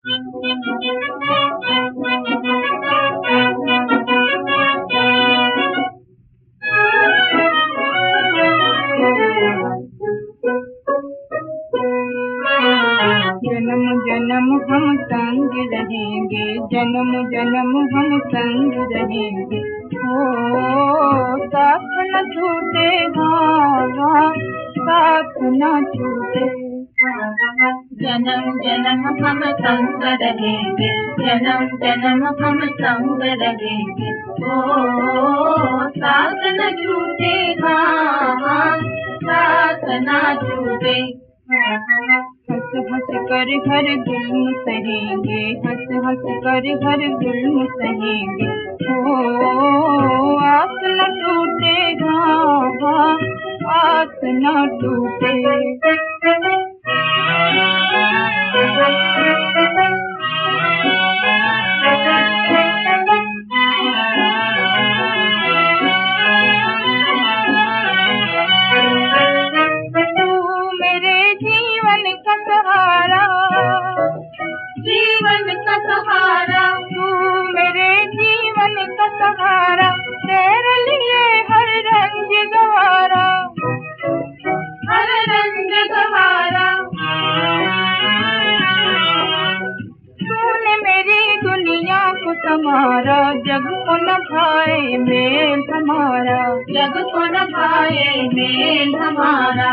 जन्म जन्म हम संग रहेंगे, जन्म जन्म हम संग रहेंगे, ओ साथ न छूटे, हाँ साथ न छूटे। जन्म जन्म हम संग रहेंगे, जन्म जन्म हम संग रहेंगे, ओ साथ न छूटे, हाँ साथ न छूटे। हंस हंस कर हर जुल्म सहेंगे, हंस हंस कर हर जुल्म सहेंगे, ओ आस न टूटे, हाँ आस न टूटे। जीवन का सहारा, तू मेरे जीवन का सहारा, तेरे लिए हर रंग गवारा, हर रंग गवारा। तूने मेरी दुनिया को संवारा, जग को न भाए मेल हमारा, जग को न भाए मेल हमारा।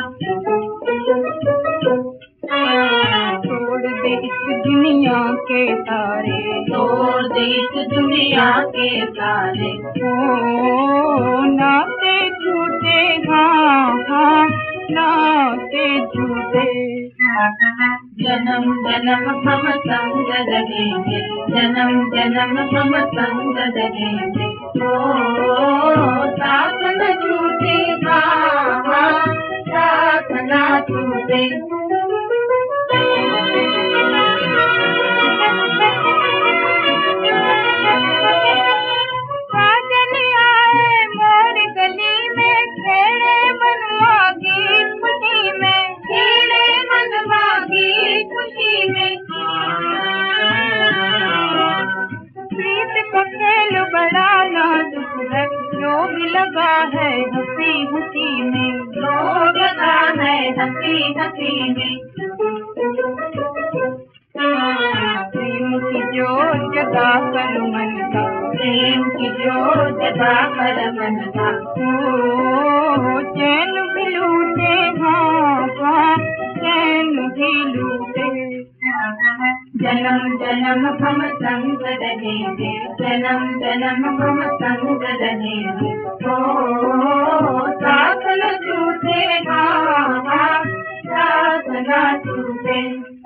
तोड़ दे इस दुनिया के तारे, तोड़ दे इस दुनिया के तारे, ओ नाते झूठे, हाँ नाते झूठे। जन्म जन्म हम संग रहेंगे, जन्म जन्म हम संग रहेंगे, ओ साथ न छूटे, हाँ साथ न छूटे। खेल बड़ा नाजुक है, रोग लगा है हंसी हंसी में, रोग लगा है हंसी हंसी में। प्रेम की जोत जगा कर मन का, प्रेम की जोत जगा कर मन का, ओ चैन भी लूटे, हाँ चैन भी लूटे। जन्म जन्म हम संग रहेंगे, जन्म जन्म हम संग रहेंगे, ओ साथ न छूटे, हाँ साथ न छूटे।